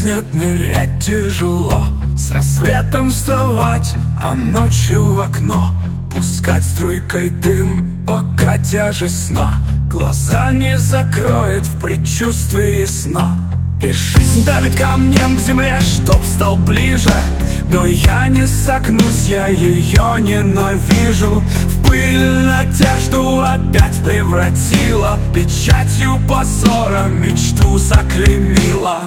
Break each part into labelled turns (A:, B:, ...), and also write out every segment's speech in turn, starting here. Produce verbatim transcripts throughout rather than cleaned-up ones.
A: Жизнь отмереть тяжело, с рассветом вставать, а ночью в окно пускать струйкой дым, пока тяжесть сна глаза не закроет в предчувствии сна. И жизнь давит камнем к земле, чтоб стал ближе, но я не согнусь, я ее ненавижу. В пыль надежду опять превратила, печатью позора мечту заклеймила.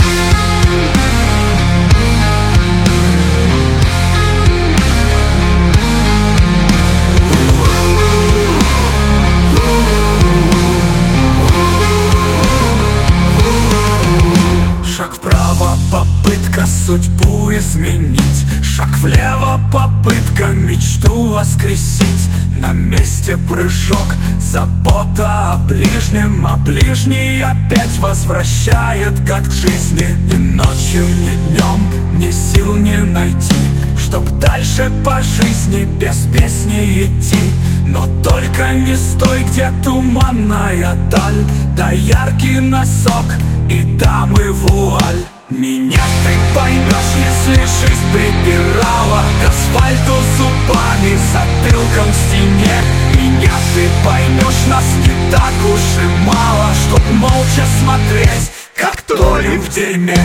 A: Шаг вправо, попытка судьбу изменить. Шаг влево, попытка мечту воскресить. На месте прыжок, забота о ближнем, а ближний опять возвращает как к жизни. Ни ночью, ни днем, ни сил не найти, чтоб дальше по жизни без песни идти. Но только не стой, где туманная даль, да яркий носок и дамы вуаль. Меня ты поймешь, если жизнь припирала к асфальту зубами, затылком к стене. Меня ты поймешь, нас не так уж и мало, чтоб молча смотреть, как тонем в дерьме.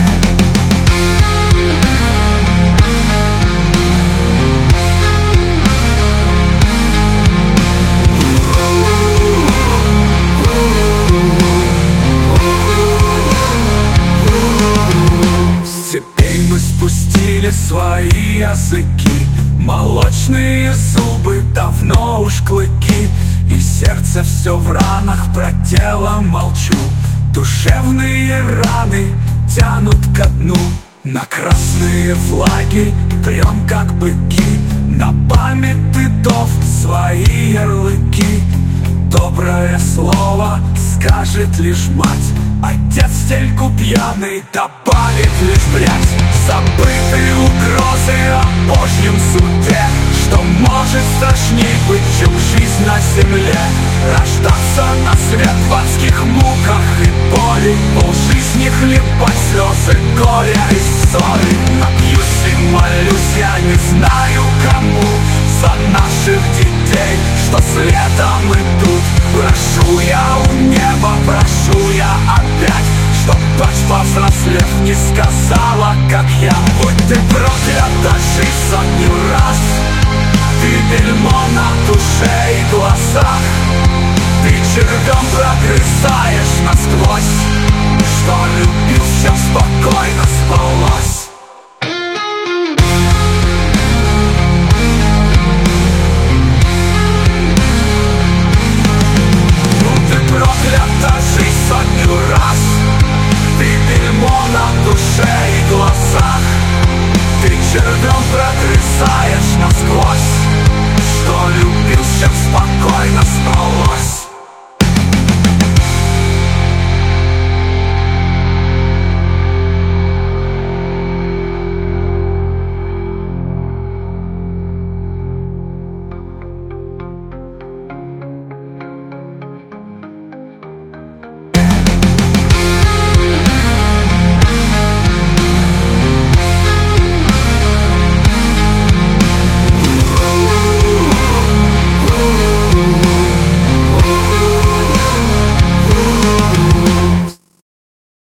A: Мы спустили свои языки, молочные зубы, давно уж клыки. И сердце все в ранах, про тело молчу. Душевные раны тянут ко дну. На красные флаги прям как быки, на память дедов свои ярлыки. Доброе слово скажет лишь мать, отец в стельку пьяный добавит лишь блядь. Забытые угрозы о Божьем суде, что может страшней быть, чем жизнь на земле. Рождаться на свет в адских муках и боли, полжизни хлебать слезы горя и ссоры. Напьюсь и молюсь, я не знаю кому, за наших детей, что следом идут. Прошу я у неба, прошу я опять, чтоб дочь, повзрослев, не сказала, как я. Будь ты проклята, жизнь сотню раз, ты бельмо на душе и глазах. Ты червем прогрызаешь насквозь, что любил, всем спокойно спалось. Проклята жизнь сотню раз, ты бельмо на душе и глазах. Ты червем прогрызаешь насквозь, что любил, всем спокойно спал.